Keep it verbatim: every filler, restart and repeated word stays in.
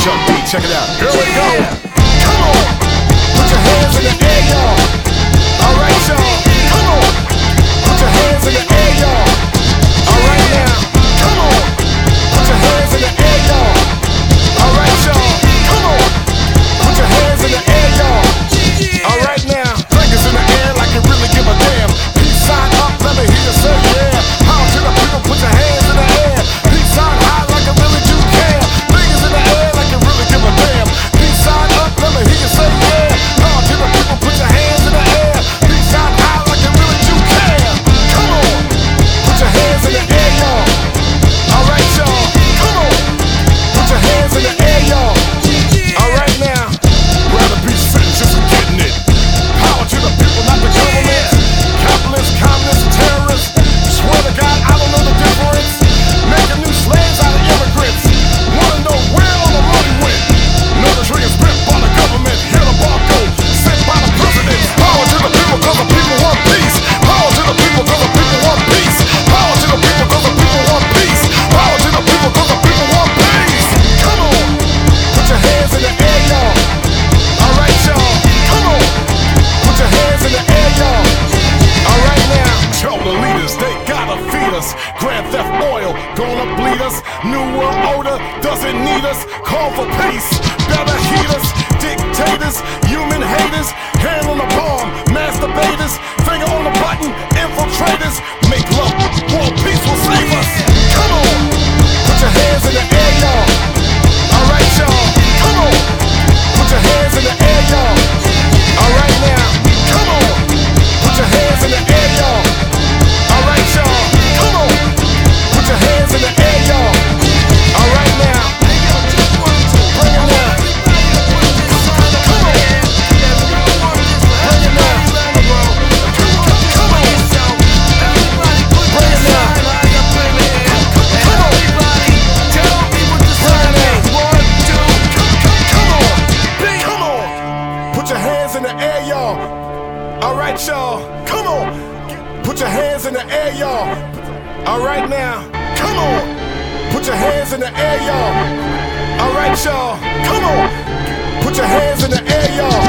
Chuck D, check it out. Here we go. Come on. Put your hands in the air, y'all. Alright, y'all. Come on. Put your hands in the air, y'all. Alright now. Come on. Put your hands in the air, y'all. Alright, y'all. Come on. Put your hands in the air, y'all. Alright now. Fingers in the air like you really give a damn. Peace sign up, let me hear you say yeah. How to the people, put your hands in the air. Peace sign high like you really do care. Fingers in the air like you really give a damn. Peace sign up, let me hear you say yeah. How to the people, put your hands in the air. Peace sign high like you really do care. Come on, put your hands in the air, y'all. Alright, y'all. Come on, put your hands in the air, y'all. Alright now, rather be sitting just for getting it. Power to the people, not the government. Capitalists, communists, and terrorists. Swear to God, I don't know the difference. Making new slaves out of immigrants. Wanna know where all the money went? Know the tree is spent by the government. Hear the barcode sent by the president. Power to the people, cause the people want peace. Power to the people, cause the people want peace. Power to the people, cause the people want peace. Power to the people, cause the people want peace. Come on, put your hands in the air, y'all. Alright, y'all. Come on, put your hands in the air, y'all. Alright now, tell the leaders they gotta feed us. Grand Theft Oil gonna bleed us. New World Order doesn't need us. Call for peace, better heat us. Dictators, human haters, hand on the bomb, masturbators, finger on the button, infiltrators. Make love, world peace will save us. Come on, put your hands in the air, y'all. Alright, y'all. Come on, put your hands in the air, y'all. Alright now, come on, put your hands in the air, y'all. Alright, y'all. Come on, put your hands in the air, y'all. Alright now, bring it now. Come on, bring it now. Come on, bring it now. Come on, come on, put your hands in the air, y'all. Alright, y'all. Come on, put your hands in the air, y'all. Alright now, come on, put your hands in the air, y'all. Alright, y'all. Come on, put your hands in the air, y'all.